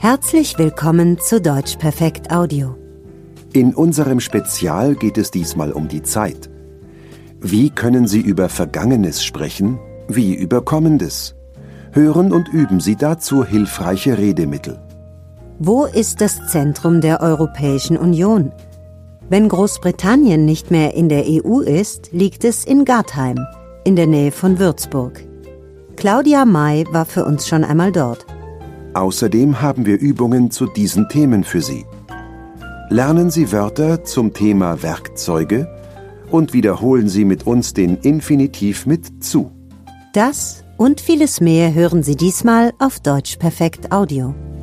Herzlich willkommen zu Deutsch Perfekt Audio. In unserem Spezial geht es diesmal um die Zeit. Wie können Sie über Vergangenes sprechen, wie über Kommendes? Hören und üben Sie dazu hilfreiche Redemittel. Wo ist das Zentrum der Europäischen Union? Wenn Großbritannien nicht mehr in der EU ist, liegt es in Gartheim, in der Nähe von Würzburg. Claudia May war für uns schon einmal dort. Außerdem haben wir Übungen zu diesen Themen für Sie. Lernen Sie Wörter zum Thema Werkzeuge und wiederholen Sie mit uns den Infinitiv mit zu. Das und vieles mehr hören Sie diesmal auf Deutsch Perfekt Audio.